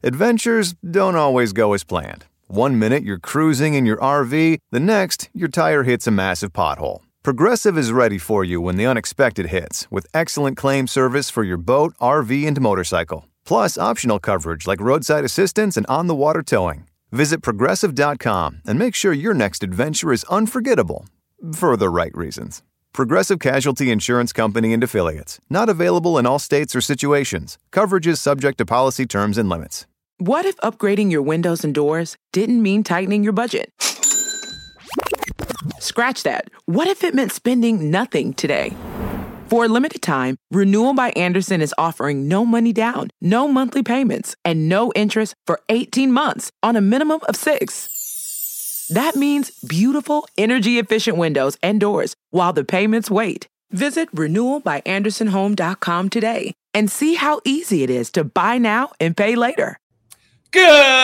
Adventures don't always go as planned. One minute you're cruising in your RV, the next, your tire hits a massive pothole. Progressive is ready for you when the unexpected hits, with excellent claim service for your boat, RV, and motorcycle. Plus, optional coverage like roadside assistance and on-the-water towing. Visit Progressive.com and make sure your next adventure is unforgettable, for the right reasons. Progressive Casualty Insurance Company and Affiliates. Not available in all states or situations. Coverage is subject to policy terms and limits. What if upgrading your windows and doors didn't mean tightening your budget? Scratch that. What if it meant spending nothing today? For a limited time, Renewal by Andersen is offering no money down, no monthly payments, and no interest for 18 months on a minimum of 6. That means beautiful, energy-efficient windows and doors while the payments wait. Visit renewalbyandersenhome.com today and see how easy it is to buy now and pay later. Good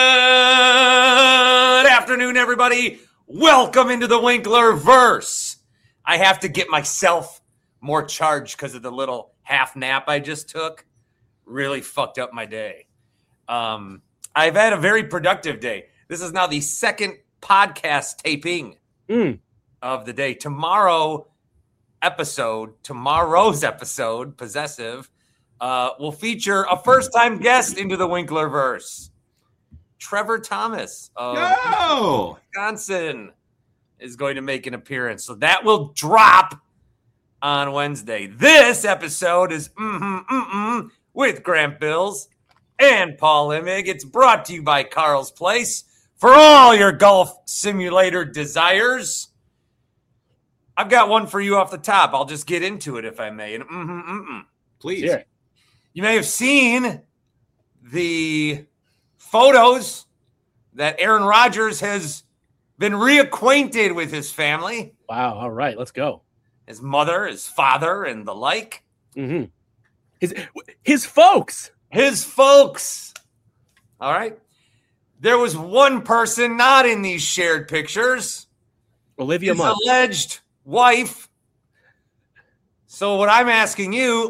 afternoon, everybody. Welcome into the Winklerverse. I have to get myself more charged because of the little half nap I just took. Really fucked up my day. I've had a very productive day. This is now the second podcast taping of the day. Tomorrow's episode, Possessive, will feature a first-time guest into the Winklerverse. Trevor Thomas of Wisconsin is going to make an appearance. So that will drop on Wednesday. This episode is with Grant Bills and Paul Imig. It's brought to you by Carl's Place for all your golf simulator desires. I've got one for you off the top. I'll just get into it if I may. And please. Yeah. You may have seen the photos that Aaron Rodgers has been reacquainted with his family. Wow. All right. Let's go. His mother, his father, and the like. Mm-hmm. His folks. His folks. All right. There was one person not in these shared pictures. Olivia Munn. His alleged wife. So what I'm asking you,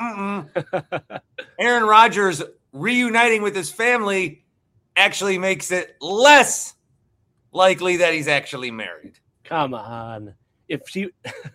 Aaron Rodgers reuniting with his family actually makes it less likely that he's actually married. Come on. If she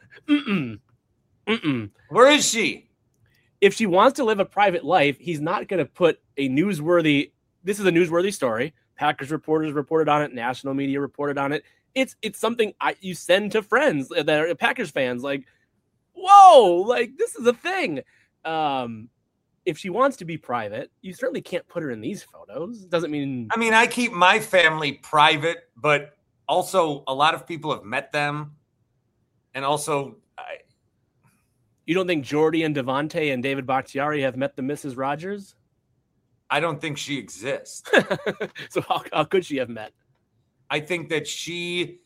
Where is she? If she wants to live a private life, he's not going to put a newsworthy. This is a newsworthy story. Packers reporters reported on it. National media reported on it. It's something you send to friends that are Packers fans. Like, whoa, like this is a thing. If she wants to be private, you certainly can't put her in these photos. Doesn't mean. I mean, I keep my family private, but also a lot of people have met them. And also, you don't think Jordy and Devontae and David Bakhtiari have met the Mrs. Rogers? I don't think she exists. So how could she have met? I think that she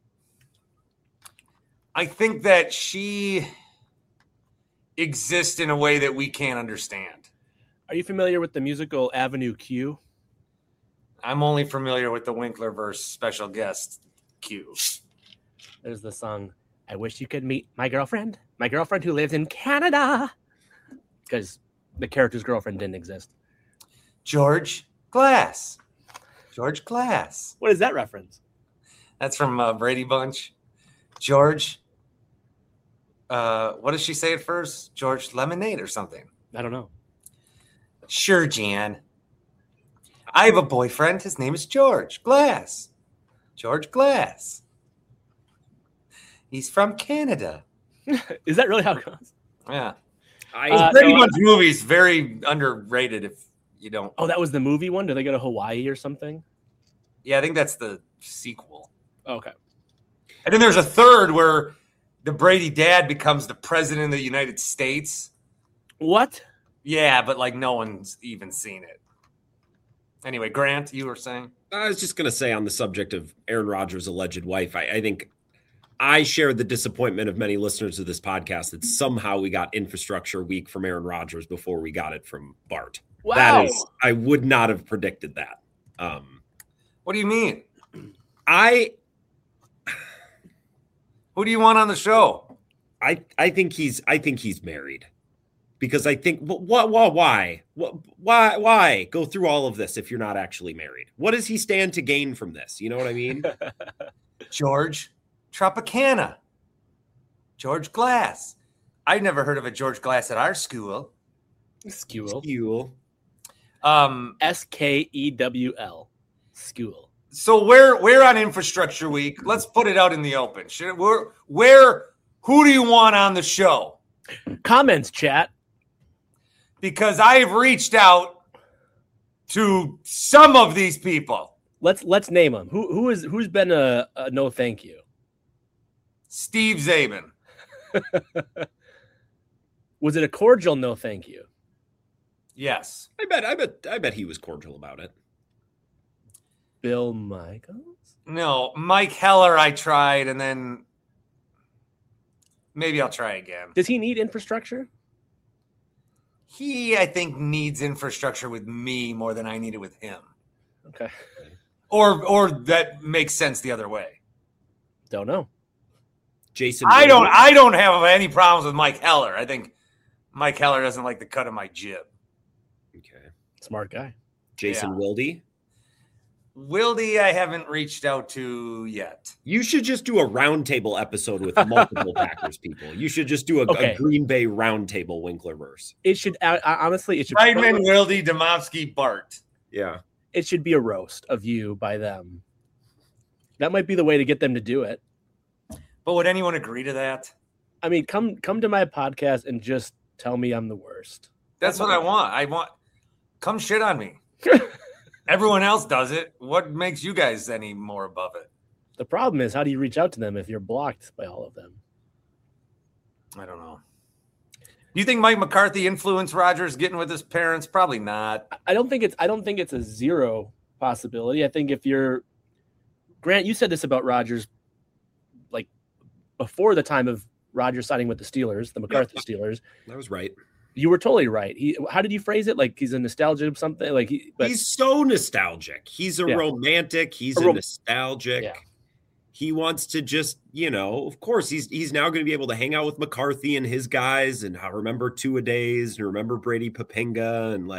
exists in a way that we can't understand. Are you familiar with the musical Avenue Q? I'm only familiar with the Winklerverse special guest Q. There's the song, I wish you could meet my girlfriend who lives in Canada. Because the character's girlfriend didn't exist. George Glass. George Glass. What is that reference? That's from Brady Bunch. George. What does she say at first? George Lemonade or something. I don't know. Sure, Jan. I have a boyfriend. His name is George Glass. George Glass. He's from Canada. Is that really how it goes? Yeah. Brady Bunch movie is very underrated if you don't. Oh, that was the movie one? Did they go to Hawaii or something? Yeah, I think that's the sequel. Okay. And then there's a third where the Brady dad becomes the president of the United States. What? Yeah, but like no one's even seen it. Anyway, Grant, you were saying? I was just going to say on the subject of Aaron Rodgers' alleged wife, I think I share the disappointment of many listeners of this podcast that somehow we got infrastructure week from Aaron Rodgers before we got it from Bart. Wow. That is, I would not have predicted that. What do you mean? Who do you want on the show? I think he's married. Because I think, why go through all of this if you're not actually married? What does he stand to gain from this? You know what I mean? George Tropicana. George Glass. I've never heard of a George Glass at our school. School. SKEWL. School. So we're on Infrastructure Week. Let's put it out in the open. Who do you want on the show? Comments, chat. Because I've reached out to some of these people. Let's name them. Who's been a no thank you? Steve Zabin. Was it a cordial no thank you? Yes. I bet he was cordial about it. Bill Michaels? No, Mike Heller I tried, and then maybe I'll try again. Does he need infrastructure? He, I think, needs infrastructure with me more than I need it with him. Okay. Or that makes sense the other way. Don't know. Jason. I don't have any problems with Mike Heller. I think Mike Heller doesn't like the cut of my jib. Okay. Smart guy. Jason Wilde. Wilde, I haven't reached out to yet. You should just do a roundtable episode with multiple Packers people. You should just do a Green Bay roundtable Winklerverse. It should honestly. It should. Friedman, Wilde, Domofsky, Bart. Yeah. It should be a roast of you by them. That might be the way to get them to do it. But would anyone agree to that? I mean, come to my podcast and just tell me I'm the worst. That's what I want. Come shit on me. Everyone else does it. What makes you guys any more above it? The problem is, how do you reach out to them if you're blocked by all of them? I don't know. Do you think Mike McCarthy influenced Rodgers getting with his parents? Probably not. I don't think it's a zero possibility. I think if you're Grant, you said this about Rodgers, like before the time of Rodgers signing with the Steelers, the McCarthy Steelers. That was right. You were totally right. How did you phrase it? Like he's a nostalgic of something. Like he's so nostalgic. He's a romantic. He's a nostalgic. Yeah. He wants to just, of course, he's now going to be able to hang out with McCarthy and his guys, and I remember two-a-days and remember Brady Papinga, and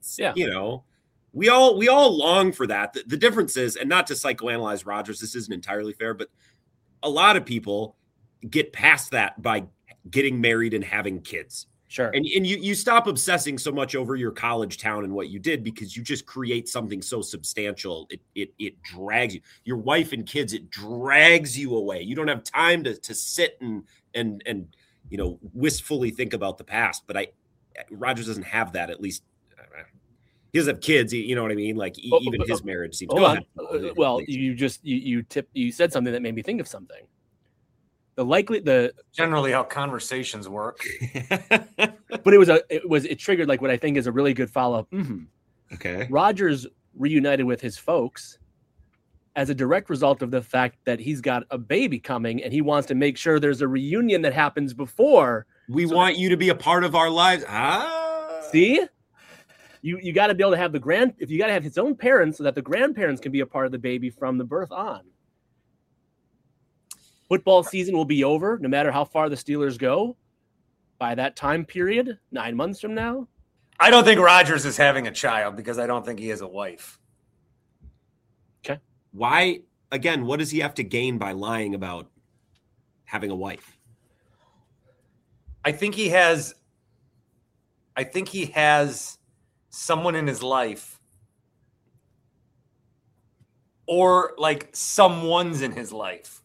we all long for that. The difference is, and not to psychoanalyze Rodgers, this isn't entirely fair, but a lot of people get past that by getting married and having kids. Sure. And you stop obsessing so much over your college town and what you did, because you just create something so substantial. It drags you, your wife and kids, it drags you away. You don't have time to sit and wistfully think about the past. But Rodgers doesn't have that, at least. He doesn't have kids, you know what I mean? Like even his marriage seems. Go ahead. Well, you said something that made me think of something. Generally how conversations work. But it triggered like what I think is a really good follow-up. Mm-hmm. Okay. Rodgers reunited with his folks as a direct result of the fact that he's got a baby coming and he wants to make sure there's a reunion that happens before. We want you to be a part of our lives. See? You got to be able to have if you got to have his own parents so that the grandparents can be a part of the baby from the birth on. Football season will be over no matter how far the Steelers go by that time period, 9 months from now. I don't think Rodgers is having a child because I don't think he has a wife. Okay. Why? Again, what does he have to gain by lying about having a wife? I think he has someone in his life, or like someone's in his life.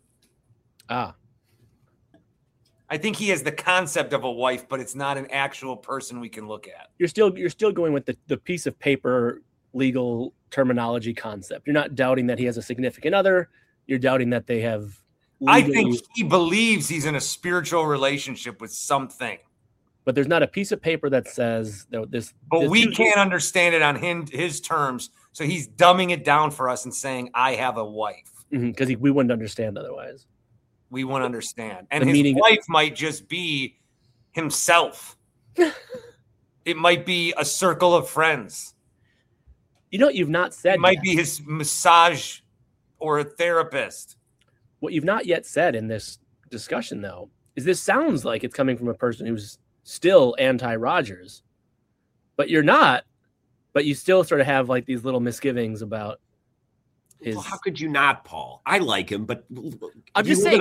I think he has the concept of a wife, but it's not an actual person we can look at. You're still going with the piece of paper legal terminology concept. You're not doubting that he has a significant other. You're doubting that they have. I think he believes he's in a spiritual relationship with something. But there's not a piece of paper that says this. But we can't understand it on his terms, so he's dumbing it down for us and saying, "I have a wife," because we wouldn't understand otherwise. We won't understand. And his wife might just be himself. It might be a circle of friends. You've not said it might be his massage or a therapist. What you've not yet said in this discussion, though, is this sounds like it's coming from a person who's still anti-Rodgers, but you're not. But you still sort of have like these little misgivings about his. Well, how could you not, Paul? I like him, but I'm just saying.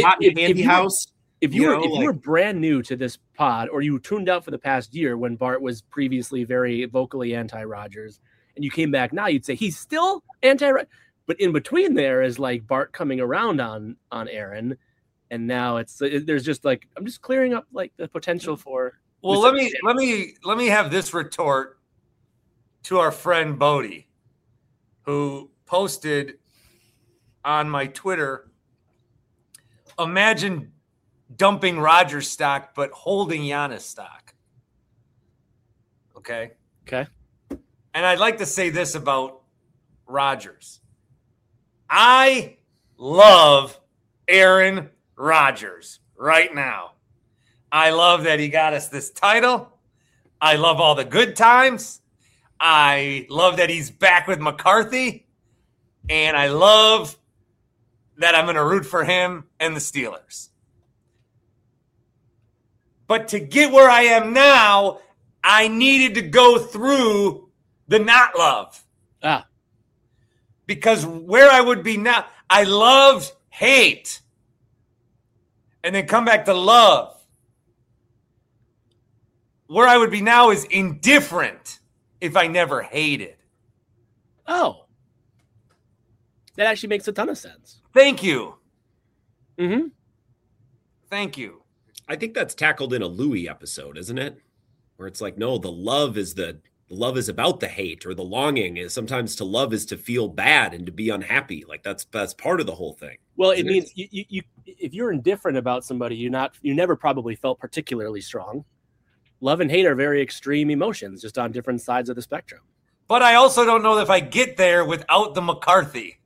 If you were brand new to this pod, or you tuned out for the past year when Bart was previously very vocally anti-Rodgers, and you came back now, you'd say he's still anti-Rodgers. But in between there is like Bart coming around on Aaron, and now there's just like I'm just clearing up like the potential for. Well, let me have this retort to our friend Bodie, who posted on my Twitter. Imagine dumping Rodgers stock, but holding Giannis stock. Okay. And I'd like to say this about Rodgers. I love Aaron Rodgers right now. I love that he got us this title. I love all the good times. I love that he's back with McCarthy. And I love that I'm going to root for him and the Steelers. But to get where I am now, I needed to go through the not love. Because where I would be now, I loved hate. And then come back to love. Where I would be now is indifferent if I never hated. Oh. That actually makes a ton of sense. Thank you. Mm-hmm. Thank you. I think that's tackled in a Louis episode, isn't it? Where it's like, no, the love is about the hate, or the longing is sometimes to love is to feel bad and to be unhappy. Like that's part of the whole thing. Well, it means you if you're indifferent about somebody, you never probably felt particularly strong. Love and hate are very extreme emotions, just on different sides of the spectrum. But I also don't know if I get there without the McCarthy.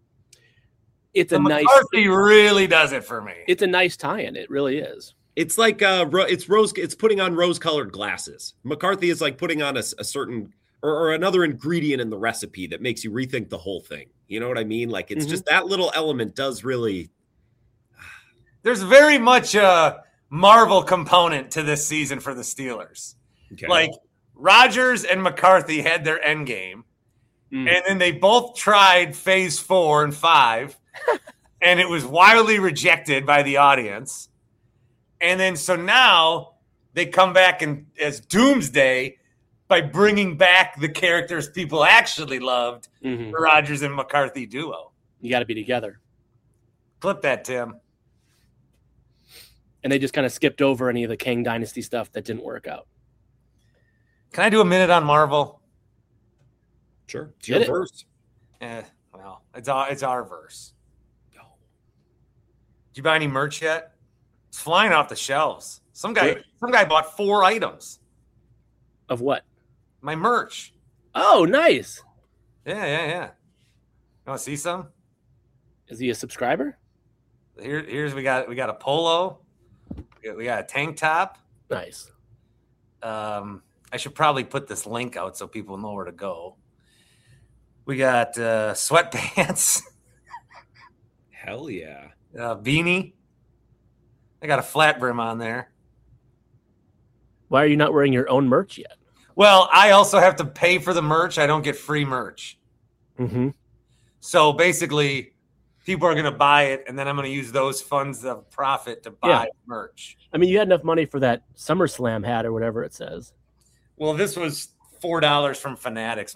McCarthy really does it for me. It's a nice tie-in. It really is. It's like it's putting on rose-colored glasses. McCarthy is like putting on a certain or another ingredient in the recipe that makes you rethink the whole thing. You know what I mean? Like it's just that little element does really. There's very much a Marvel component to this season for the Steelers. Okay. Like Rodgers and McCarthy had their end game, and then they both tried phase 4 and 5, and it was wildly rejected by the audience. And then so now they come back as Doomsday by bringing back the characters people actually loved, the Rodgers and McCarthy duo. You got to be together. Clip that, Tim. And they just kind of skipped over any of the Kang Dynasty stuff that didn't work out. Can I do a minute on Marvel? Sure. It's your verse. Well, it's our verse. No. Did you buy any merch yet? It's flying off the shelves. Some guy bought 4 items. Of what? My merch. Oh, nice. Yeah. You want to see some? Is he a subscriber? Here's we got a polo. We got a tank top. Nice. I should probably put this link out so people know where to go. We got sweatpants. Hell yeah. Beanie. I got a flat brim on there. Why are you not wearing your own merch yet? Well, I also have to pay for the merch. I don't get free merch. Mm-hmm. So basically, people are going to buy it, and then I'm going to use those funds of profit to buy merch. I mean, you had enough money for that SummerSlam hat or whatever it says. Well, this was $4 from Fanatics.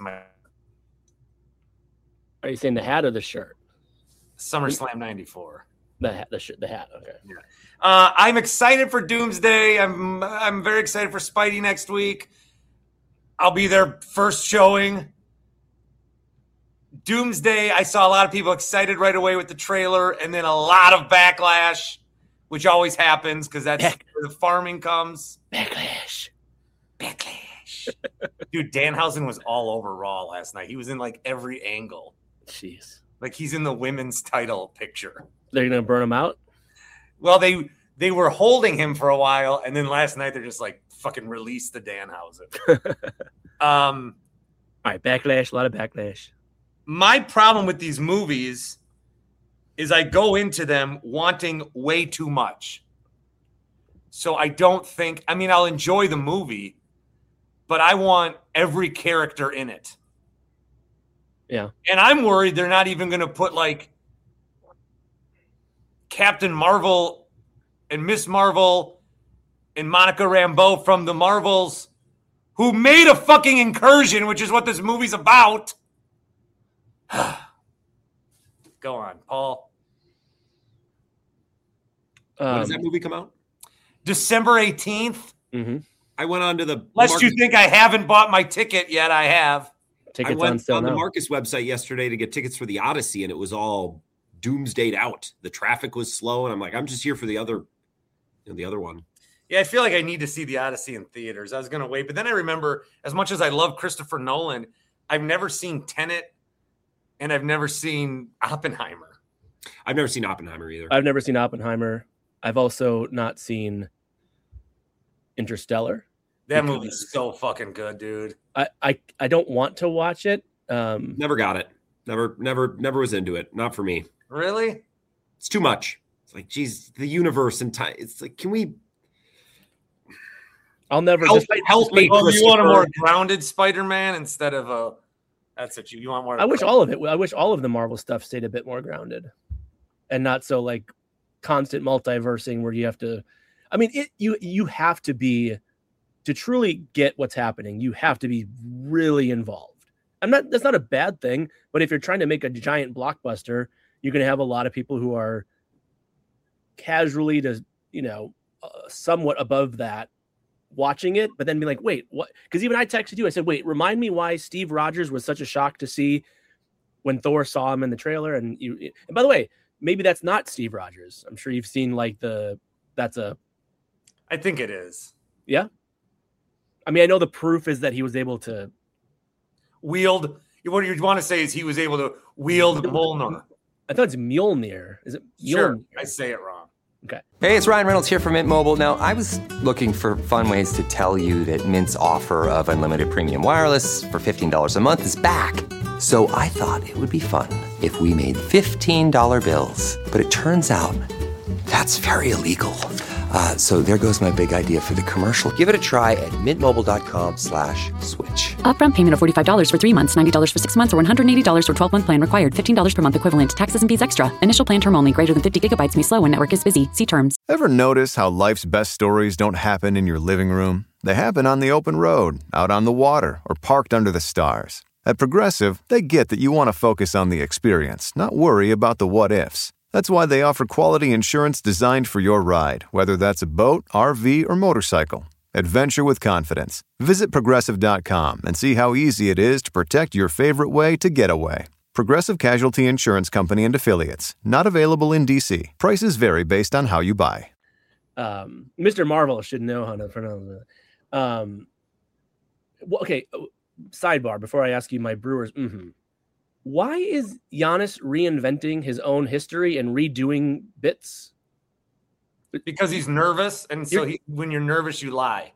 Are you saying the hat or the shirt? SummerSlam 94. The hat. Okay. Yeah. I'm excited for Doomsday. I'm very excited for Spidey next week. I'll be there first showing. Doomsday, I saw a lot of people excited right away with the trailer, and then a lot of backlash, which always happens because that's where the farming comes. Backlash. Dude, Danhausen was all over Raw last night. He was in like every angle. Jeez. Like he's in the women's title picture. They're going to burn him out? Well, they were holding him for a while, and then last night they're just like, fucking release the Danhausen. All right, backlash, a lot of backlash. My problem with these movies is I go into them wanting way too much. So I don't think, I mean, I'll enjoy the movie, but I want every character in it. Yeah. And I'm worried they're not even going to put like Captain Marvel and Miss Marvel and Monica Rambeau from the Marvels, who made a fucking incursion, which is what this movie's about. Go on, Paul. When does that movie come out? December 18th. Mm-hmm. I went on to the... Lest you think I haven't bought my ticket yet, I have. Tickets I went on sale on the now. Marcus website yesterday to get tickets for the Odyssey, and it was all doomsdayed out. The traffic was slow, and I'm like, I'm just here for the other one. Yeah, I feel like I need to see the Odyssey in theaters. I was going to wait, but then I remember, as much as I love Christopher Nolan, I've never seen Tenet, and I've never seen Oppenheimer. I've never seen Oppenheimer either. I've never seen Oppenheimer. I've also not seen Interstellar. That movie's so fucking good, dude. I don't want to watch it. Never got it. Never was into it. Not for me. Really? It's too much. It's like, geez, the universe and time. It's like, can we... I'll never help me. Oh, you want a more grounded Spider-Man instead of a... That's what you want more. I wish all of it. I wish all of the Marvel stuff stayed a bit more grounded and not so like constant multiversing where you have to... I mean, you have to be... To truly get what's happening, you have to be really involved. That's not a bad thing, but if you're trying to make a giant blockbuster, you're going to have a lot of people who are casually to, somewhat above that watching it, but then be like, wait, what? Because even I texted you, I said, wait, remind me why Steve Rogers was such a shock to see when Thor saw him in the trailer. And by the way, maybe that's not Steve Rogers. I'm sure you've seen I think it is. Yeah. I mean, I know the proof is that he was able to wield. What you want to say is he was able to wield Mjolnir. I thought it's Mjolnir. Is it Mjolnir? Sure, I say it wrong. Okay. Hey, it's Ryan Reynolds here from Mint Mobile. Now, I was looking for fun ways to tell you that Mint's offer of unlimited premium wireless for $15 a month is back. So I thought it would be fun if we made $15 bills. But it turns out that's very illegal. So there goes my big idea for the commercial. Give it a try at mintmobile.com/switch. Upfront payment of $45 for 3 months, $90 for 6 months, or $180 for 12-month plan required. $15 per month equivalent. Taxes and fees extra. Initial plan term only. Greater than 50 gigabytes may slow when network is busy. See terms. Ever notice how life's best stories don't happen in your living room? They happen on the open road, out on the water, or parked under the stars. At Progressive, they get that you want to focus on the experience, not worry about the what-ifs. That's why they offer quality insurance designed for your ride, whether that's a boat, RV, or motorcycle. Adventure with confidence. Visit Progressive.com and see how easy it is to protect your favorite way to get away. Progressive Casualty Insurance Company and Affiliates. Not available in D.C. Prices vary based on how you buy. Mr. Marvel should know how to pronounce it. Okay, sidebar before I ask you my Brewers. Why is Giannis reinventing his own history and redoing bits? Because he's nervous, and so when you're nervous, you lie.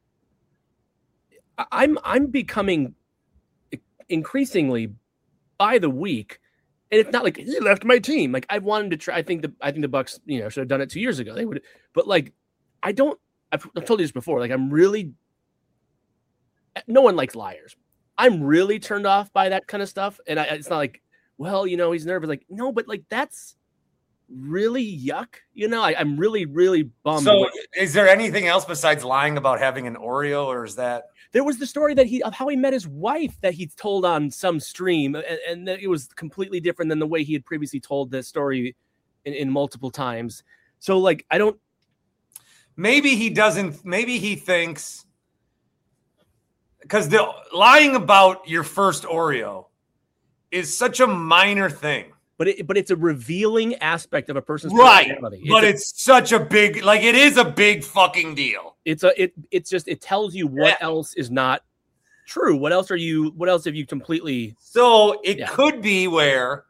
I'm becoming increasingly by the week, and it's not like he left my team. Like I've wanted to try. I think the Bucks, should have done it 2 years ago. They would, but like I don't. I've told you this before. Like I'm really. No one likes liars. I'm really turned off by that kind of stuff. And it's not like, well, he's nervous. Like, no, but like, that's really yuck. I'm really, really bummed. So is there anything else besides lying about having an Oreo, or is that? There was the story of how he met his wife that he told on some stream. And that it was completely different than the way he had previously told the story in multiple times. So like, I don't. Maybe he doesn't. Maybe he thinks. Because the lying about your first Oreo is such a minor thing. But it's a revealing aspect of a person's personality. But it's such a big, like it is a big fucking deal. It tells you what else is not true. What else have you completely? So it could be where,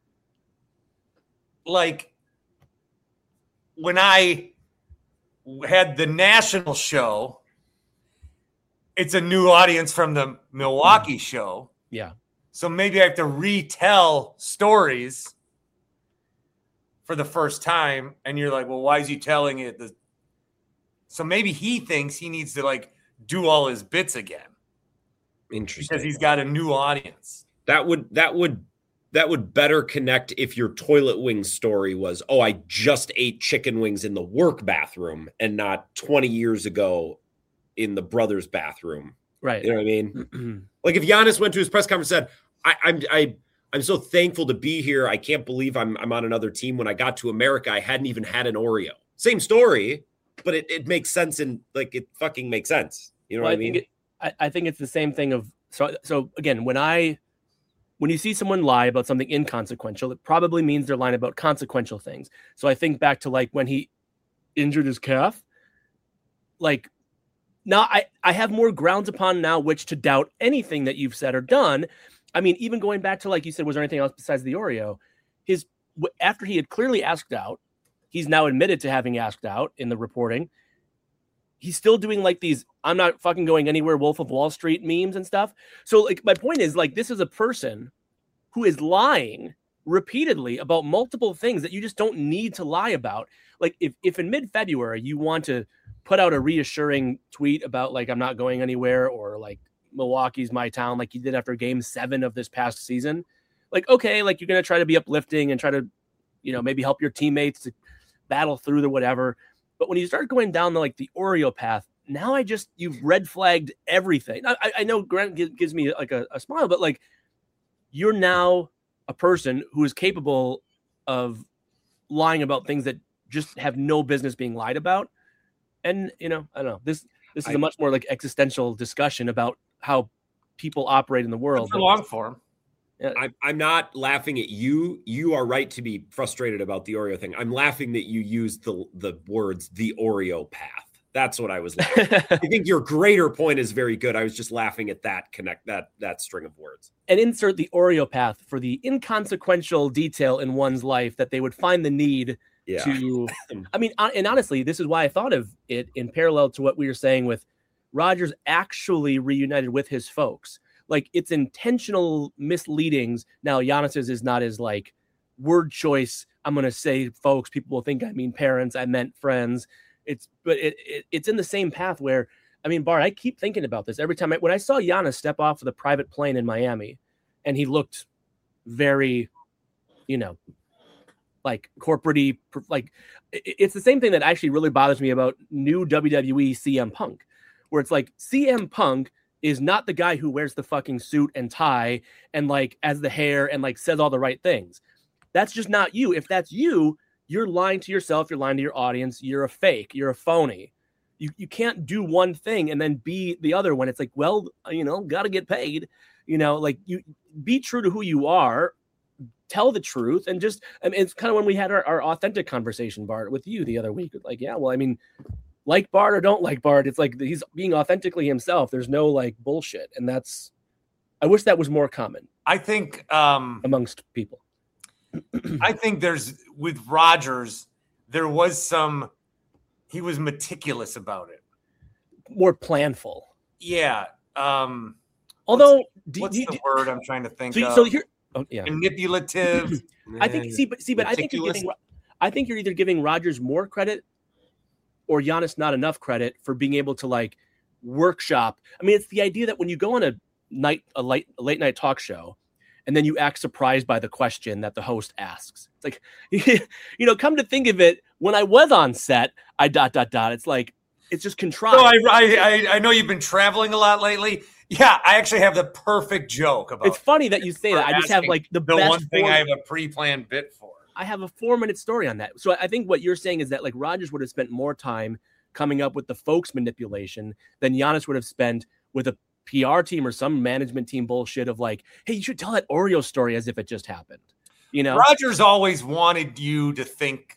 like, when I had the national show, it's a new audience from the Milwaukee show. Yeah. So maybe I have to retell stories for the first time. And you're like, well, why is he telling it the So maybe he thinks he needs to like do all his bits again. Interesting. Because he's got a new audience. That would better connect if your toilet wing story was, oh, I just ate chicken wings in the work bathroom and not 20 years ago in the brother's bathroom. Right. You know what I mean? Like if Giannis went to his press conference and said, I'm so thankful to be here. I can't believe I'm on another team. When I got to America, I hadn't even had an Oreo. Same story, but it makes sense, and like it fucking makes sense. You know what I mean? I think it's the same thing of so again, when you see someone lie about something inconsequential, it probably means they're lying about consequential things. So I think back to like when he injured his calf. Like now I have more grounds upon now which to doubt anything that you've said or done. I mean, even going back to, like you said, was there anything else besides the Oreo? After he had clearly asked out, he's now admitted to having asked out in the reporting. He's still doing like these, I'm not fucking going anywhere, Wolf of Wall Street memes and stuff. So like my point is like, this is a person who is lying repeatedly about multiple things that you just don't need to lie about. Like if in mid-February you want to put out a reassuring tweet about like, I'm not going anywhere, or like Milwaukee's my town, like you did after game 7 of this past season, like, okay, like you're going to try to be uplifting and try to, maybe help your teammates to battle through the whatever. But when you start going down the Oreo path, now you've red flagged everything. I know Grant gives me like a smile, but like you're now a person who is capable of lying about things that just have no business being lied about. And, I don't know, this is a much more like existential discussion about how people operate in the world. It's a long form. Yeah. I'm not laughing at you. You are right to be frustrated about the Oreo thing. I'm laughing that you used the words "the Oreo path." That's what I was laughing at. I think your greater point is very good. I was just laughing at that that string of words. And insert the Oreo path for the inconsequential detail in one's life that they would find the need to. I mean, and honestly, this is why I thought of it in parallel to what we were saying with Rodgers actually reunited with his folks. Like it's intentional misleadings. Now Giannis's is not as like word choice. I'm going to say folks, people will think I mean parents. I meant friends. It's in the same path where, I mean, Bart, I keep thinking about this every time. When I saw Giannis step off of the private plane in Miami and he looked very, like corporate-y, like it's the same thing that actually really bothers me about new WWE CM Punk, where it's like CM Punk is not the guy who wears the fucking suit and tie and like as the hair and like says all the right things. That's just not you. If that's you, you're lying to yourself. You're lying to your audience. You're a fake. You're a phony. You can't do one thing and then be the other one. It's like, well, got to get paid, like you be true to who you are, tell the truth. And just, I mean, it's kind of when we had our authentic conversation, Bart, with you the other week. Like, yeah, well, I mean, like Bart or don't like Bart, it's like he's being authentically himself. There's no like bullshit. And I wish that was more common. I think amongst people. I think with Rodgers, there was he was meticulous about it. More planful. Yeah. Although what's the word I'm trying to think of? So here, manipulative. I think but I think you're either giving Rodgers more credit or Giannis not enough credit for being able to like workshop. I mean, it's the idea that when you go on a late night talk show and then you act surprised by the question that the host asks. It's like, come to think of it, when I was on set, I ... It's like, it's just contrived. So I know you've been traveling a lot lately. Yeah, I actually have the perfect joke about It's funny that you say that. I just have like the best one thing I have a pre-planned bit for. I have a 4-minute story on that. So I think what you're saying is that like Rodgers would have spent more time coming up with the folks manipulation than Giannis would have spent with a PR team or some management team bullshit of like, hey, you should tell that Oreo story as if it just happened. Rodgers always wanted you to think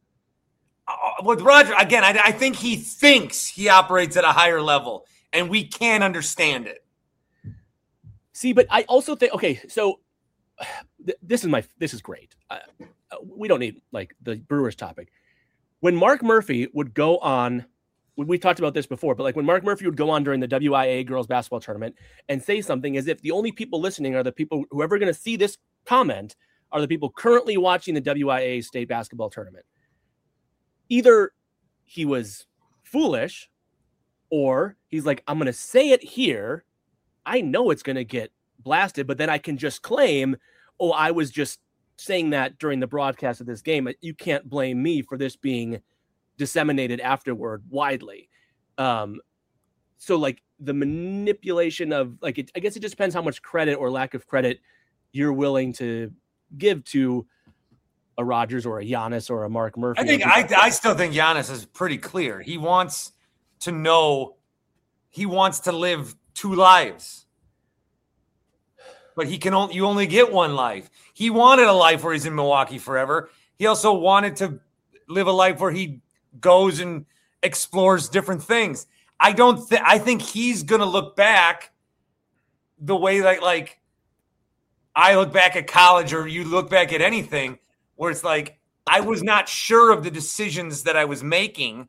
with Rodgers, again, I think he thinks he operates at a higher level and we can't understand it. See, but I also think, okay, so this is great. We don't need like the Brewers topic. When Mark Murphy would go on, we talked about this before, but like when Mark Murphy would go on during the WIA girls basketball tournament and say something as if the only people listening are the people who are going to see this comment are the people currently watching the WIA state basketball tournament. Either he was foolish, or he's like, I'm going to say it here. I know it's going to get blasted, but then I can just claim, oh, I was just saying that during the broadcast of this game. You can't blame me for this being disseminated afterward widely. So like the manipulation of like, I guess it just depends how much credit or lack of credit you're willing to give to a Rodgers or a Giannis or a Mark Murphy. I still think Giannis is pretty clear. He wants to know, he wants to live 2 lives, but you only get 1 life. He wanted a life where he's in Milwaukee forever. He also wanted to live a life where he goes and explores different things. I think he's going to look back the way like I look back at college, or you look back at anything, where it's like, I was not sure of the decisions that I was making.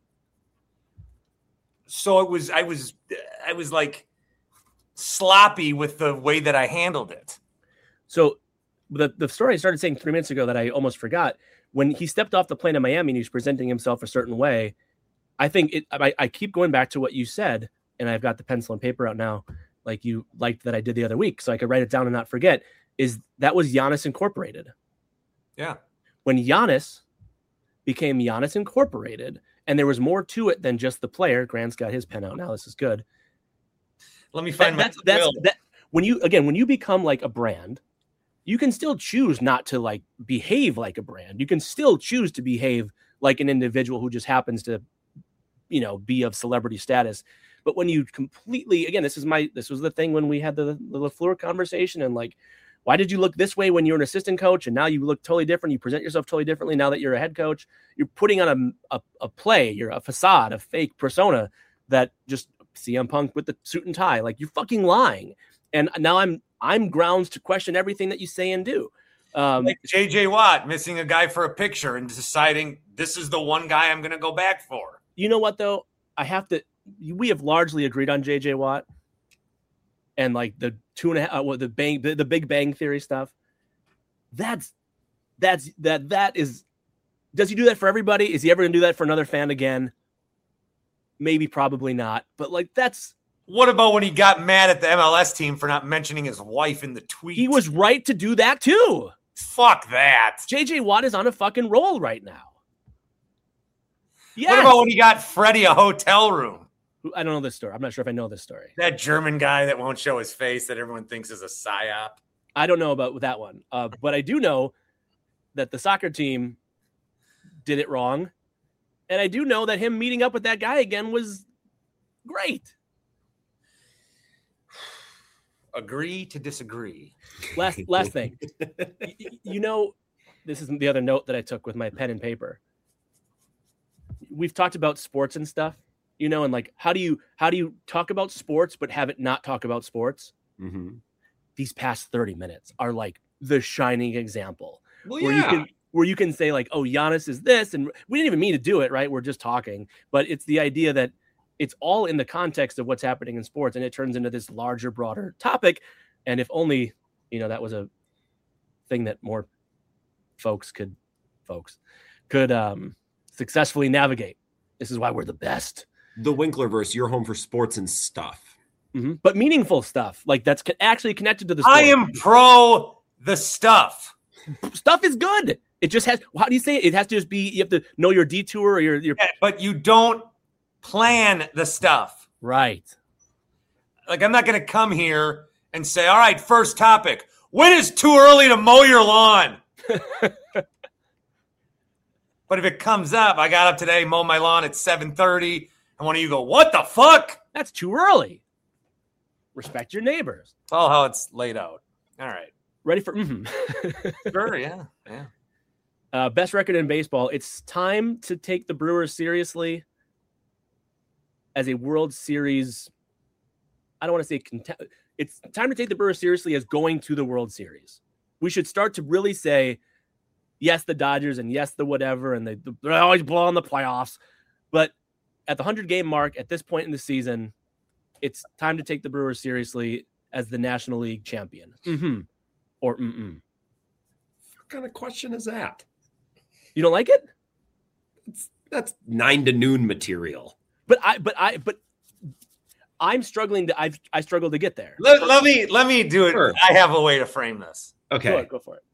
So I was like sloppy with the way that I handled it. So the story I started saying 3 minutes ago that I almost forgot, when he stepped off the plane in Miami and he was presenting himself a certain way, I think I keep going back to what you said, and I've got the pencil and paper out now, like you liked that I did the other week, so I could write it down and not forget, is that was Giannis Incorporated. Yeah. When Giannis became Giannis Incorporated, and there was more to it than just the player. Grant's got his pen out now. This is good. Let me find that. When you become like a brand, you can still choose not to like behave like a brand. You can still choose to behave like an individual who just happens to, be of celebrity status. But when you completely, again, this was the thing when we had the LaFleur conversation, and like, why did you look this way when you're an assistant coach, and now you look totally different? You present yourself totally differently now that you're a head coach. You're putting on a play, you're a facade, a fake persona that just CM Punk with the suit and tie. Like, you're fucking lying. And now I'm grounds to question everything that you say and do. Like JJ Watt missing a guy for a picture and deciding this is the one guy I'm going to go back for. You know what though? We have largely agreed on JJ Watt and like the 2.5, the Big Bang Theory stuff. That is, does he do that for everybody? Is he ever going to do that for another fan again? Maybe, probably not. But like, what about when he got mad at the MLS team for not mentioning his wife in the tweet? He was right to do that too. Fuck that. JJ Watt is on a fucking roll right now. Yes. What about when he got Freddie a hotel room? I don't know this story. I'm not sure if I know this story. That German guy that won't show his face that everyone thinks is a psyop. I don't know about that one. But I do know that the soccer team did it wrong. And I do know that him meeting up with that guy again was great. Agree to disagree. Last thing. This is the other note that I took with my pen and paper. We've talked about sports and stuff, and like, how do you talk about sports but have it not talk about sports? Mm-hmm. These past 30 minutes are like the shining example. Well, yeah. Where you can say like, oh, Giannis is this, and we didn't even mean to do it, right? We're just talking, but it's the idea that it's all in the context of what's happening in sports, and it turns into this larger, broader topic. And if only, that was a thing that more folks could successfully navigate. This is why we're the best. The Winklerverse, you're home for sports and stuff. Mm-hmm. But meaningful stuff, like that's actually connected to the story. I am pro the stuff. Stuff is good. It just has, how do you say it? It has to just be, you have to know your detour or your... Yeah, but you don't plan the stuff. Right. Like, I'm not going to come here and say, all right, first topic. When is too early to mow your lawn? But if it comes up, I got up today, mow my lawn at 7:30, and one of you go, what the fuck? That's too early. Respect your neighbors. Oh, how it's laid out. All right. Ready for Sure, yeah. Best record in baseball. It's time to take the Brewers seriously as a World Series. I don't want to say it's time to take the Brewers seriously as going to the World Series. We should start to really say, yes, the Dodgers, and yes, the whatever, and they're always blowing the playoffs. But at the 100-game mark, at this point in the season, it's time to take the Brewers seriously as the National League champion. Mm-hmm. Or mm-mm. What kind of question is that? You don't like it? That's 9 to noon material. But I'm struggling to. I struggle to get there. Let me do it. Sure. I have a way to frame this. Okay, go for it.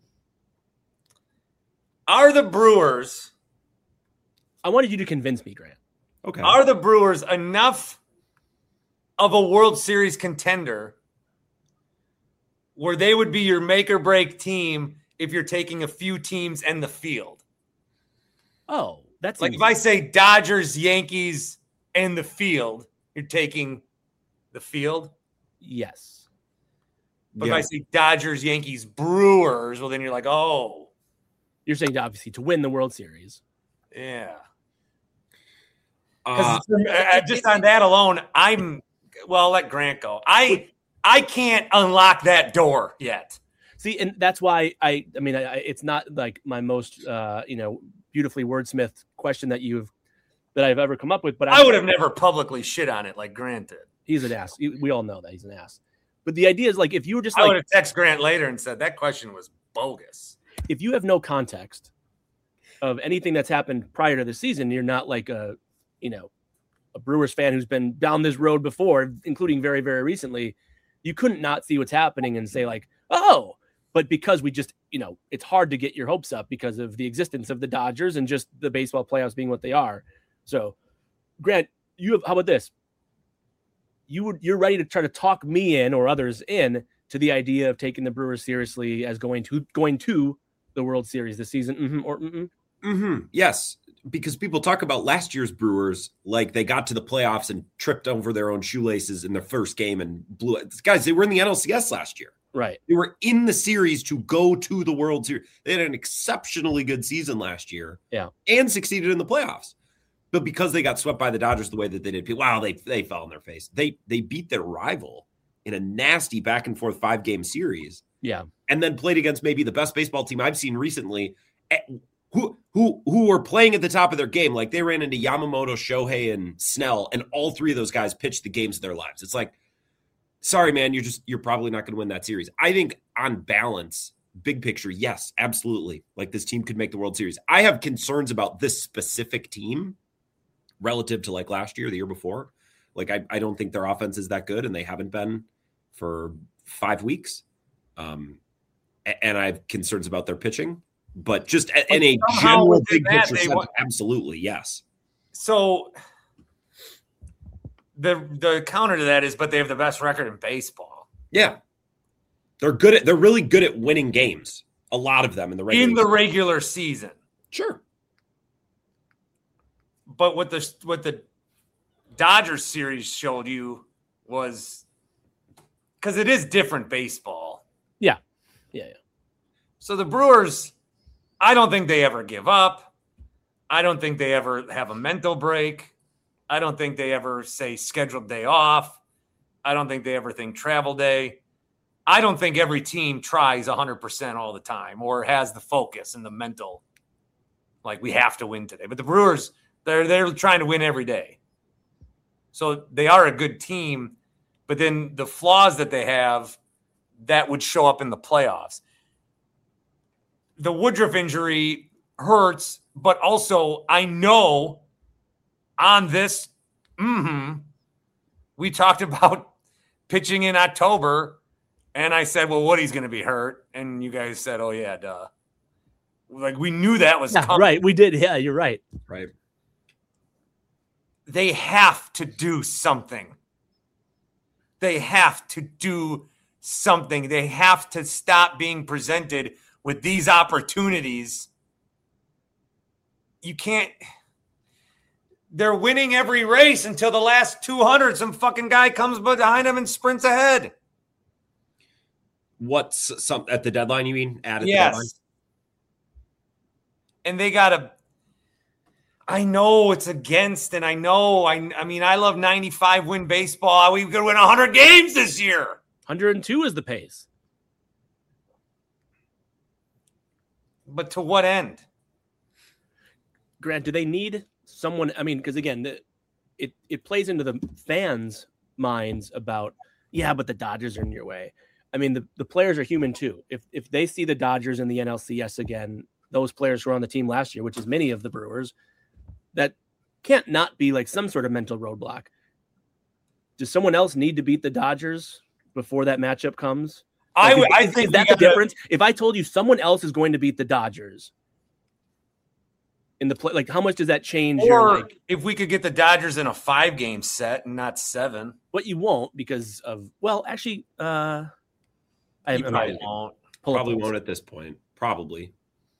Are the Brewers? I wanted you to convince me, Grant. Okay. Are the Brewers enough of a World Series contender where they would be your make or break team if you're taking a few teams and the field? Oh, that's like easy. If I say Dodgers, Yankees, and the field, you're taking the field? Yes. But if I say Dodgers, Yankees, Brewers, well, then you're like, oh. You're saying, obviously, to win the World Series. Yeah. Just on that alone, I'll let Grant go. I can't unlock that door yet. See, and that's why it's not like my most, beautifully wordsmithed question that I've ever come up with. But I would have never publicly shit on it like Grant did. He's an ass. We all know that he's an ass. But the idea is like, if you were just I would have texted Grant later and said that question was bogus. If you have no context of anything that's happened prior to the season, you're not like a Brewers fan who's been down this road before, including very, very recently. You couldn't not see what's happening and say like, oh, but because we just, it's hard to get your hopes up because of the existence of the Dodgers and just the baseball playoffs being what they are. So, Grant, how about this? You're ready to try to talk me in or others in to the idea of taking the Brewers seriously as going to the World Series this season. Mm-hmm, or mm-mm. Mm-hmm. Yes, because people talk about last year's Brewers like they got to the playoffs and tripped over their own shoelaces in their first game and blew it. Guys, they were in the NLCS last year. Right. They were in the series to go to the World Series. They had an exceptionally good season last year. Yeah. And succeeded in the playoffs. But because they got swept by the Dodgers the way that they did, they fell on their face. They beat their rival in a nasty back and forth 5-game series. Yeah. And then played against maybe the best baseball team I've seen recently, who were playing at the top of their game. Like they ran into Yamamoto, Shohei, and Snell, and all three of those guys pitched the games of their lives. It's like, sorry, man, you're probably not going to win that series. I think on balance, big picture, yes, absolutely. Like this team could make the World Series. I have concerns about this specific team relative to like last year, the year before. Like I don't think their offense is that good, and they haven't been for 5 weeks. And I have concerns about their pitching. But just in a general big picture sense, absolutely, yes. So the counter to that is, but they have the best record in baseball. Yeah, they're really good at winning games. A lot of them in the regular season. Sure. But what the Dodgers series showed you was, because it is different baseball. Yeah. So the Brewers, I don't think they ever give up. I don't think they ever have a mental break. I don't think they ever say scheduled day off. I don't think they ever think travel day. I don't think every team tries 100% all the time or has the focus and the mental, like we have to win today. But the Brewers, they're trying to win every day. So they are a good team, but then the flaws that they have, that would show up in the playoffs. The Woodruff injury hurts, but also I know on this, we talked about pitching in October, and I said, well, Woody's going to be hurt. And you guys said, oh, yeah, duh. Like we knew that was coming. Right, we did. Yeah, you're right. Right. They have to do something. They have to do something. They have to stop being presented with these opportunities. You can't. They're winning every race until the last 200. Some fucking guy comes behind them and sprints ahead. What's some at the deadline? You mean at the deadline? And they gotta. I know it's against, and I know. I mean, I love 95 win baseball. We're gonna win 100 games this year. 102 is the pace. But to what end? Grant, do they need someone? I mean, because again, it plays into the fans' minds about, yeah, but the Dodgers are in your way. I mean, the players are human too. If they see the Dodgers in the NLCS again, those players who were on the team last year, which is many of the Brewers, that can't not be like some sort of mental roadblock. Does someone else need to beat the Dodgers before that matchup comes? Like, I think is that the difference? If I told you someone else is going to beat the Dodgers in the play, like how much does that change? Or if we could get the Dodgers in a 5-game set and not 7, but you won't because of actually, I probably won't. Probably won't at this point. Probably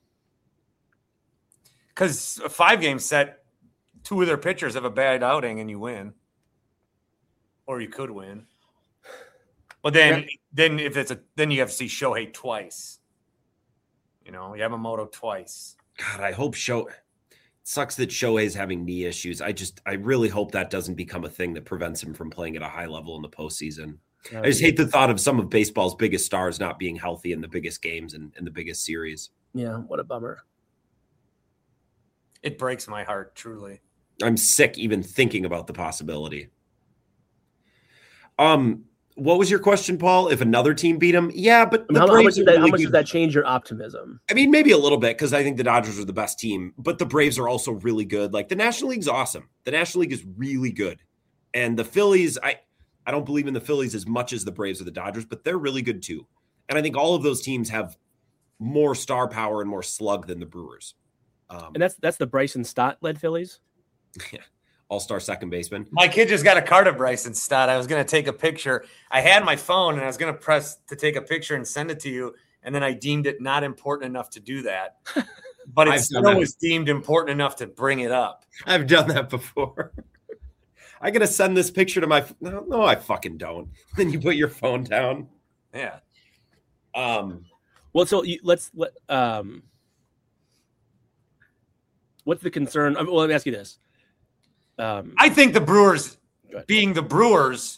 because a 5-game set, 2 of their pitchers have a bad outing and you win, or you could win. But then if then you have to see Shohei twice. Yamamoto twice. God, I hope it sucks that Shohei's having knee issues. I really hope that doesn't become a thing that prevents him from playing at a high level in the postseason. I just hate the thought of some of baseball's biggest stars not being healthy in the biggest games and in the biggest series. Yeah, what a bummer. It breaks my heart, truly. I'm sick even thinking about the possibility. What was your question, Paul? If another team beat him? Yeah, but how much does that change your optimism? I mean, maybe a little bit because I think the Dodgers are the best team, but the Braves are also really good. Like the National League's awesome. The National League is really good. And the Phillies, I don't believe in the Phillies as much as the Braves or the Dodgers, but they're really good too. And I think all of those teams have more star power and more slug than the Brewers. And that's the Bryson Stott-led Phillies? Yeah. All-star second baseman. My kid just got a card of Bryson Stott. I was going to take a picture. I had my phone and I was going to press to take a picture and send it to you. And then I deemed it not important enough to do that. But it still was deemed important enough to bring it up. I've done that before. I got to send this picture to my – no, I fucking don't. Then you put your phone down. Yeah. Well, so what's the concern? Well, let me ask you this. I think the Brewers, being the Brewers,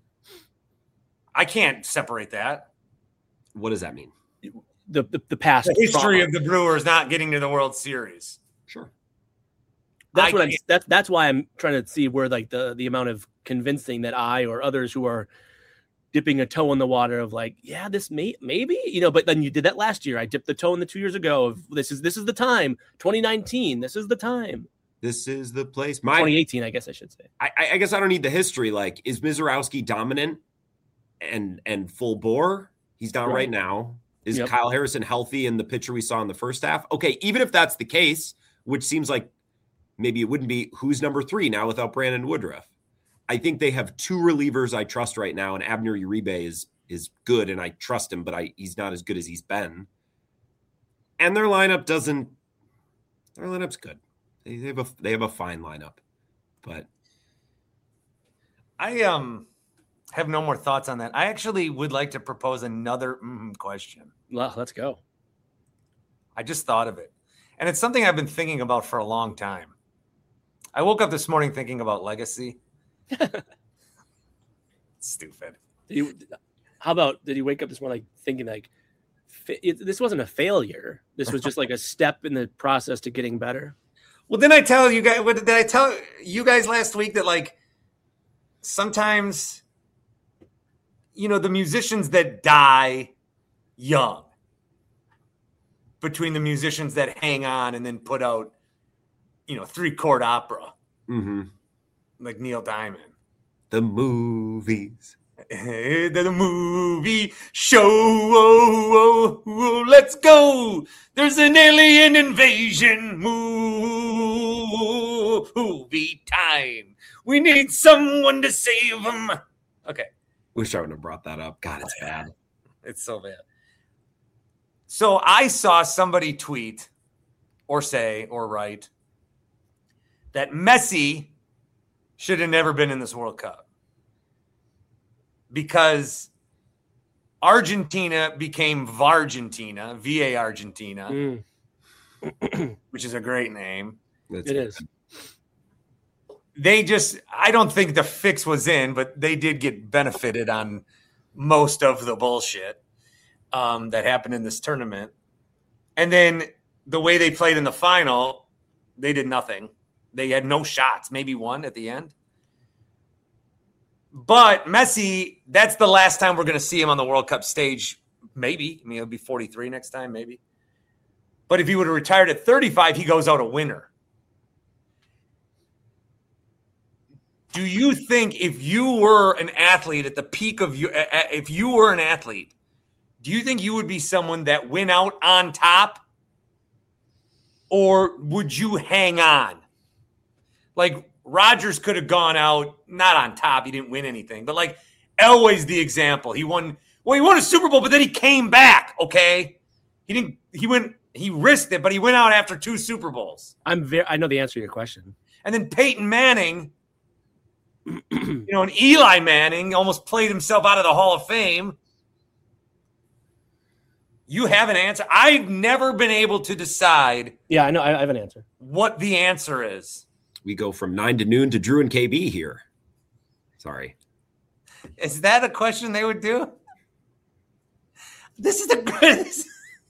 I can't separate that. What does that mean? The past history of the Brewers not getting to the World Series. Sure. That's why I'm trying to see where like the amount of convincing that I or others who are dipping a toe in the water of like, yeah, this maybe, but then you did that last year. I dipped the toe in the 2 years ago of this is the time. 2019, this is the time. This is the place. 2018, I guess I should say. I guess I don't need the history. Like, is Mizorowski dominant and full bore? He's not right now. Is Kyle Harrison healthy in the pitcher we saw in the first half? Okay, even if that's the case, which seems like maybe it wouldn't be, who's number 3 now without Brandon Woodruff? I think they have 2 relievers I trust right now, and Abner Uribe is good, and I trust him, but he's not as good as he's been. And their lineup their lineup's good. They have a fine lineup, but I have no more thoughts on that. I actually would like to propose another question. Well, let's go. I just thought of it, and it's something I've been thinking about for a long time. I woke up this morning thinking about legacy. Stupid. How about did you wake up this morning thinking like this wasn't a failure? This was just like a step in the process to getting better. Well, did I tell you guys last week that like sometimes, the musicians that die young between the musicians that hang on and then put out, 3-chord opera, like Neil Diamond. The movies. The movie show. Let's go. There's an alien invasion. Movie time. We need someone to save him. Okay. Wish I wouldn't have brought that up. God, it's bad. It's so bad. So I saw somebody tweet or say or write that Messi should have never been in this World Cup because Argentina became Vargentina, VA Argentina, which is a great name. It is. I don't think the fix was in, but they did get benefited on most of the bullshit that happened in this tournament. And then the way they played in the final, they did nothing. They had no shots, maybe one at the end. But Messi, that's the last time we're going to see him on the World Cup stage. Maybe. I mean, he'll be 43 next time, maybe. But if he would have retired at 35, he goes out a winner. Do you think if you were an athlete at the peak of if you were an athlete, do you think you would be someone that went out on top, or would you hang on? Like Rodgers could have gone out not on top. He didn't win anything, but like Elway's the example. He won a Super Bowl, but then he came back. Okay, he risked it, but he went out after 2 Super Bowls. I know the answer to your question. And then Peyton Manning, and Eli Manning almost played himself out of the Hall of Fame. You have an answer? I've never been able to decide. Yeah, I know. I have an answer. What the answer is. We go from 9 to noon to Drew and KB here. Sorry. Is that a question they would do? This is the greatest.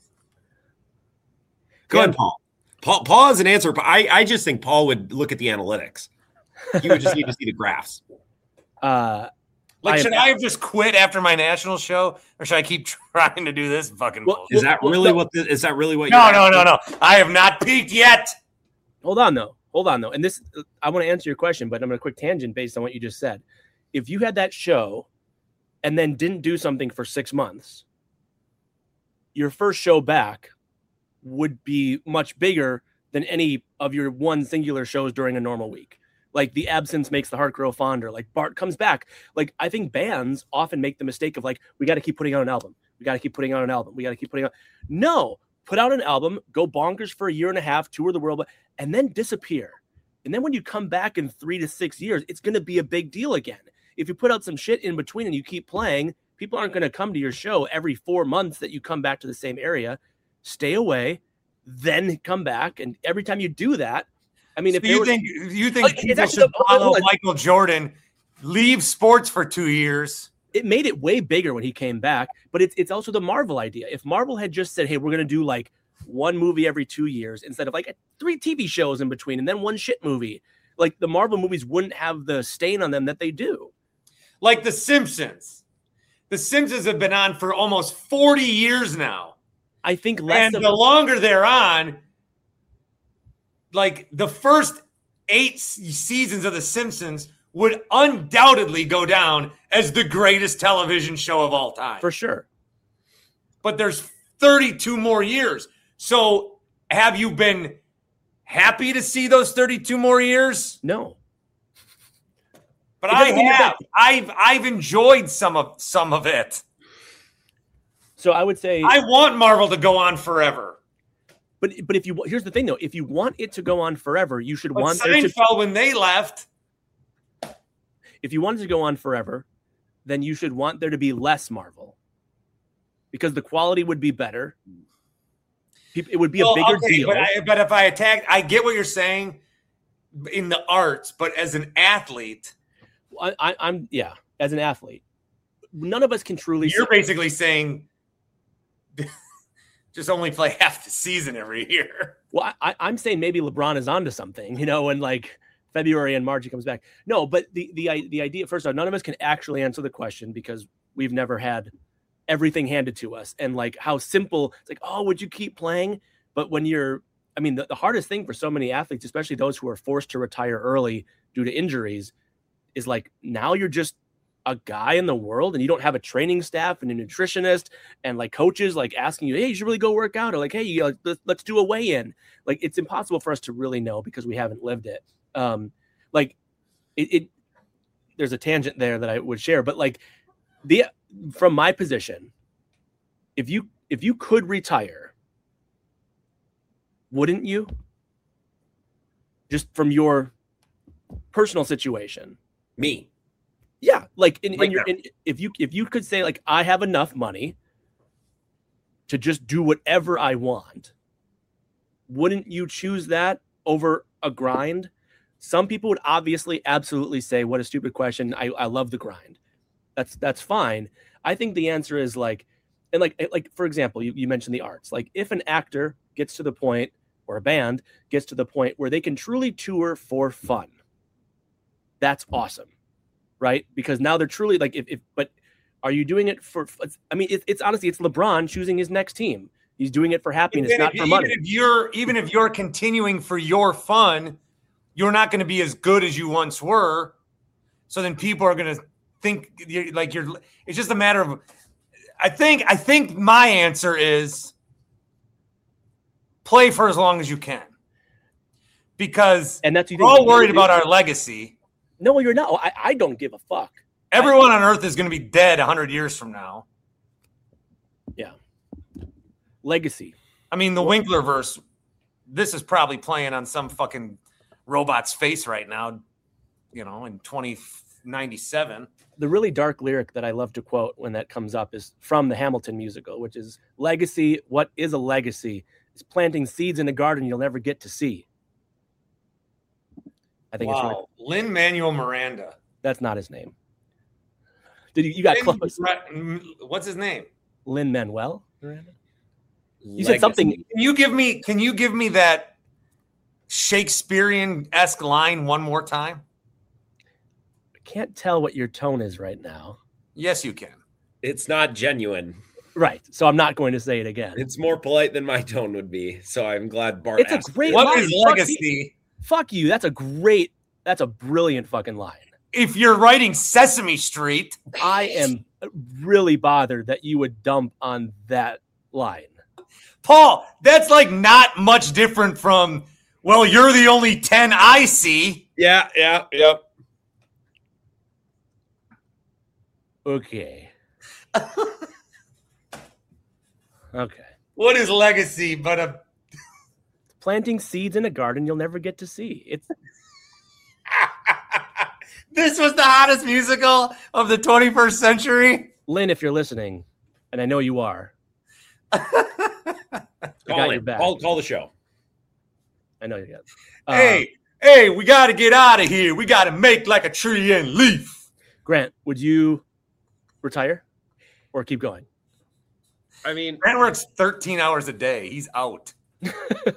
Go ahead, Paul. Paul has an answer. But I just think Paul would look at the analytics. He would just need to see the graphs. Should I have just quit after my national show, or should I keep trying to do this fucking? Is that really what? Is that really what? No. I have not peaked yet. Hold on though. And this, I want to answer your question, but I'm going to quick tangent based on what you just said. If you had that show, and then didn't do something for 6 months, your first show back would be much bigger than any of your one singular shows during a normal week. Like the absence makes the heart grow fonder. Like Bart comes back. Like I think bands often make the mistake of like, we got to keep putting out an album. We got to keep putting out an album. We got to keep putting out. No, put out an album, go bonkers for a year and a half, tour the world, and then disappear. And then when you come back in 3 to 6 years, it's going to be a big deal again. If you put out some shit in between and you keep playing, people aren't going to come to your show every 4 months that you come back to the same area. Stay away, then come back. And every time you do that, I mean, if you think people should follow Michael Jordan, leave sports for 2 years? It made it way bigger when he came back, but it's also the Marvel idea. If Marvel had just said, hey, we're going to do like 1 movie every 2 years instead of like 3 TV shows in between and then 1 shit movie, like the Marvel movies wouldn't have the stain on them that they do. Like The Simpsons. The Simpsons have been on for almost 40 years now. I think the longer they're on, like the first 8 seasons of The Simpsons would undoubtedly go down as the greatest television show of all time. For sure. But there's 32 more years. So have you been happy to see those 32 more years? No. But I have. I've enjoyed some of it. So I would say I want Marvel to go on forever. But if you, here's the thing though, if you want it to go on forever, you should want Seinfeld when they left. If you want it to go on forever, then you should want there to be less Marvel, because the quality would be better. It would be a bigger deal. But if I attack, I get what you're saying in the arts, but as an athlete, I'm as an athlete, none of us can truly. You're basically saying just only play half the season every year. Well, I'm saying maybe LeBron is onto something, and like February and March he comes back. No, but the idea, first off, none of us can actually answer the question because we've never had everything handed to us, and like how simple it's like, oh, would you keep playing? But when the hardest thing for so many athletes, especially those who are forced to retire early due to injuries, is like now you're just a guy in the world and you don't have a training staff and a nutritionist and like coaches like asking you, hey, you should really go work out, or like, hey, let's do a weigh-in. Like it's impossible for us to really know because we haven't lived it. There's a tangent there that I would share, but like from my position, if you could retire, wouldn't you? Just from your personal situation. Me. Yeah, like if you could say like I have enough money to just do whatever I want, wouldn't you choose that over a grind? Some people would obviously absolutely say, what a stupid question. I love the grind. That's fine. I think the answer is like for example, you mentioned the arts. Like if an actor gets to the point, or a band gets to the point where they can truly tour for fun, that's awesome. Right? Because now they're truly like, but are you doing it for, I mean, it's honestly, it's LeBron choosing his next team. He's doing it for happiness, not for money. Even if you're continuing for your fun, you're not going to be as good as you once were. So then people are going to think it's just a matter of, I think my answer is play for as long as you can, because we're all worried about our legacy. No, you're not. I don't give a fuck. Everyone on earth is going to be dead 100 years from now. Yeah. Legacy. I mean, the Winklerverse, this is probably playing on some fucking robot's face right now, in 2097. The really dark lyric that I love to quote when that comes up is from the Hamilton musical, which is, legacy, what is a legacy? It's planting seeds in a garden you'll never get to see. I think it's really, Lin-Manuel Miranda. That's not his name. You got close. What's his name? Lin-Manuel Miranda? You said something. Can you give me that Shakespearean-esque line one more time? I can't tell what your tone is right now. Yes, you can. It's not genuine. Right. So I'm not going to say it again. It's more polite than my tone would be. So I'm glad Bart It's asked. a great What line. is legacy? Fuck you. That's a brilliant fucking line. If you're writing Sesame Street. I am really bothered that you would dump on that line. Paul, that's like not much different from, well, you're the only 10 I see. Yeah. Okay. Okay. What is legacy but a planting seeds in a garden you'll never get to see? It's This was the hottest musical of the 21st century. Lynn, if you're listening, and I know you are, Call the show. I know you got. Hey, we got to get out of here. We got to make like a tree and leaf. Grant, would you retire or keep going? I mean, Grant works 13 hours a day. He's out. I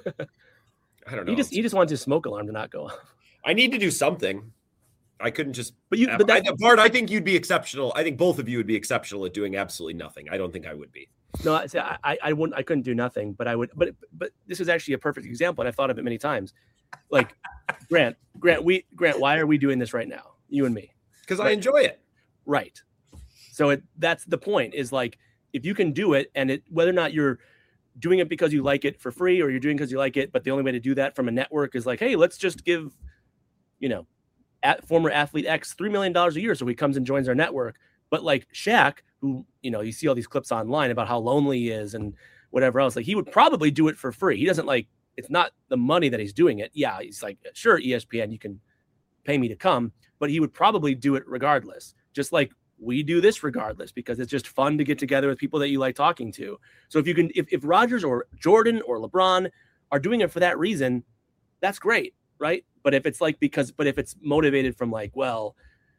don't know. He just wants his smoke alarm to not go off. I need to do something. I couldn't just. Bart, I think you'd be exceptional. I think both of you would be exceptional at doing absolutely nothing. I don't think I would be. No, I wouldn't. I couldn't do nothing, but I would. But this is actually a perfect example, and I've thought of it many times. Like, Grant, why are we doing this right now? You and me. Because I enjoy it. Right. So that's the point. Is like, if you can do it, and whether or not you're doing it because you like it for free, or you're doing it because you like it, but the only way to do that from a network is like, hey, let's just give, former athlete X $3 million a year so he comes and joins our network. But like Shaq, who, you see all these clips online about how lonely he is and whatever else, like he would probably do it for free. He doesn't it's not the money that he's doing it. Yeah, he's like, sure, ESPN, you can pay me to come, but he would probably do it regardless. Just like we do this regardless, because it's just fun to get together with people that you like talking to. So if you can, if Rodgers or Jordan or LeBron are doing it for that reason, that's great, right? But if it's if it's motivated from like, well,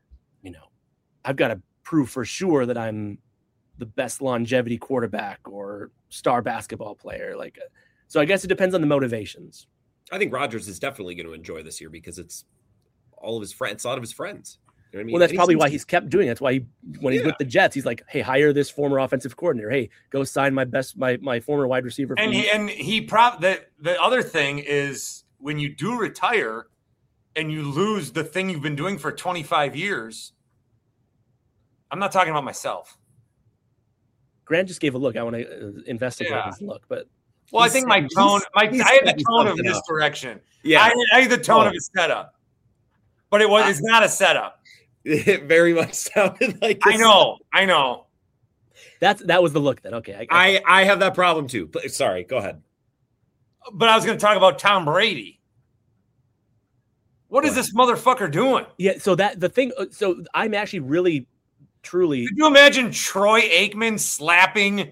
I've got to prove for sure that I'm the best longevity quarterback or star basketball player, so I guess it depends on the motivations. I think Rodgers is definitely going to enjoy this year because it's all of his friends, a lot of his friends. You know what I mean? Well, that's probably why he's kept doing it. That's why when he's with the Jets, he's like, hey, hire this former offensive coordinator. Hey, go sign my former wide receiver. The other thing is when you do retire and you lose the thing you've been doing for 25 years, I'm not talking about myself. Grant just gave a look. I want to investigate his look, but I think my tone, I had the tone of misdirection. Yeah, I had the tone of a setup, but it's not a setup. It very much sounded like. I know. That was the look then. Okay, I have that problem too. Sorry, go ahead. But I was going to talk about Tom Brady. What is this motherfucker doing? Yeah, so so I'm actually really, truly. Could you imagine Troy Aikman slapping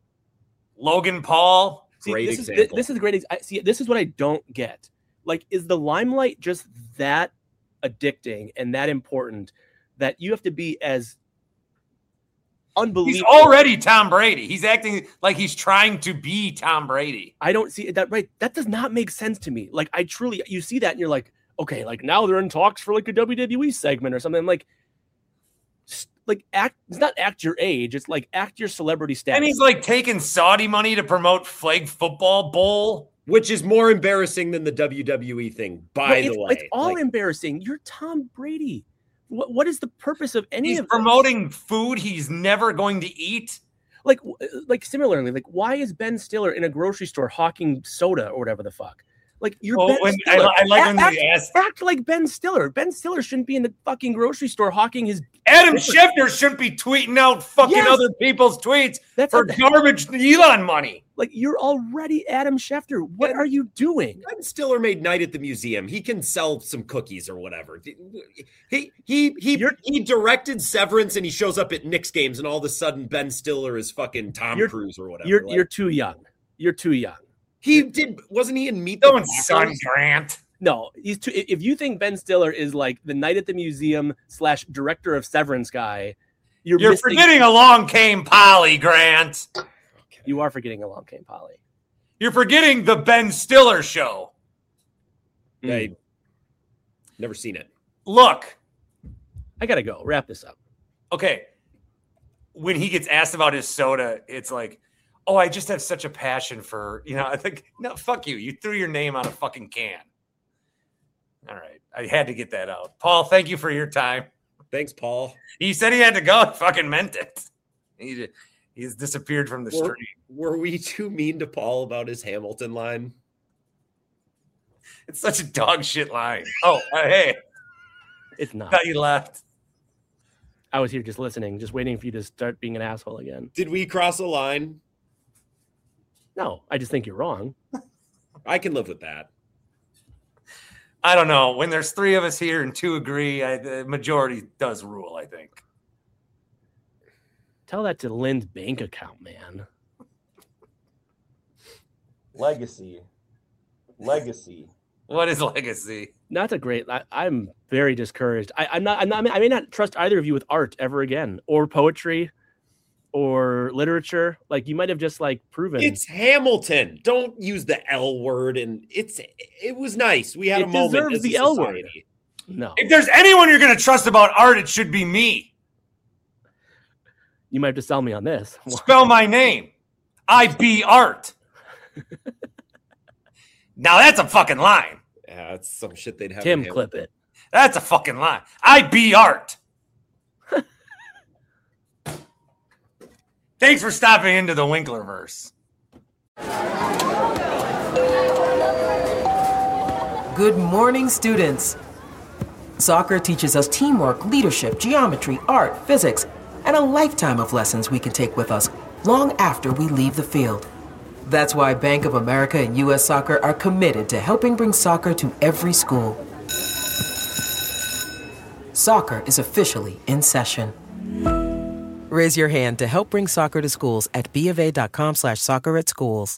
Logan Paul? This is a great example. See, this is what I don't get. Like, is the limelight just that addicting and that important that you have to be as unbelievable? He's already Tom Brady. He's acting like he's trying to be Tom Brady. I don't see that. Right. That does not make sense to me. Like, you see that and you're like, okay, like now they're in talks for like a WWE segment or something. Like act. It's not act your age. It's like act your celebrity status. And he's like taking Saudi money to promote Flag Football Bowl, which is more embarrassing than the WWE thing. By the way, it's all embarrassing. You're Tom Brady. what is the purpose of any He's of promoting food he's never going to eat. Like similarly, like why is Ben Stiller in a grocery store hawking soda or whatever the fuck? Like you're Ben Stiller. I like when they act like Ben Stiller. Ben Stiller shouldn't be in the fucking grocery store hawking his. Adam Schefter shouldn't be tweeting out fucking other people's tweets for garbage Elon money. Like you're already Adam Schefter. What are you doing? Ben Stiller made Night at the Museum. He can sell some cookies or whatever. He directed Severance, and he shows up at Knicks games, and all of a sudden Ben Stiller is fucking Tom Cruise or whatever. You're too young. You're too young. Wasn't he in Meet the Son Grant? No, he's too. If you think Ben Stiller is like the Night at the Museum / director of Severance guy, you're forgetting Along Came Polly, Grant. You are forgetting Along Came Polly. You're forgetting the Ben Stiller show. Hey, never seen it. Look, I gotta go. Wrap this up. Okay. When he gets asked about his soda, it's like, oh, I just have such a passion for, I think, no, fuck you. You threw your name on a fucking can. All right. I had to get that out. Paul, thank you for your time. Thanks, Paul. He said he had to go. He fucking meant it. He's disappeared from the street. Were we too mean to Paul about his Hamilton line? It's such a dog shit line. Oh, hey. It's not. Thought you left. I was here just listening, just waiting for you to start being an asshole again. Did we cross a line? No, I just think you're wrong. I can live with that. I don't know. When there's 3 of us here and 2 agree, the majority does rule, I think. Tell that to Lynn's bank account, man. Legacy. What is legacy? That's a great. I'm very discouraged. I may not trust either of you with art ever again, or poetry, or literature. Like you might have just proven it's Hamilton. Don't use the L word. And it was nice. We had a moment. It deserves the L word. No. If there's anyone you're going to trust about art, it should be me. You might have to sell me on this. Spell my name. I.B. Art. Now that's a fucking line. Yeah, that's some shit they'd have. Tim, clip it. That's a fucking line. I.B. Art. Thanks for stopping into the Winklerverse. Good morning, students. Soccer teaches us teamwork, leadership, geometry, art, physics, and a lifetime of lessons we can take with us long after we leave the field. That's why Bank of America and U.S. Soccer are committed to helping bring soccer to every school. Soccer is officially in session. Raise your hand to help bring soccer to schools at BofA.com/soccer at schools.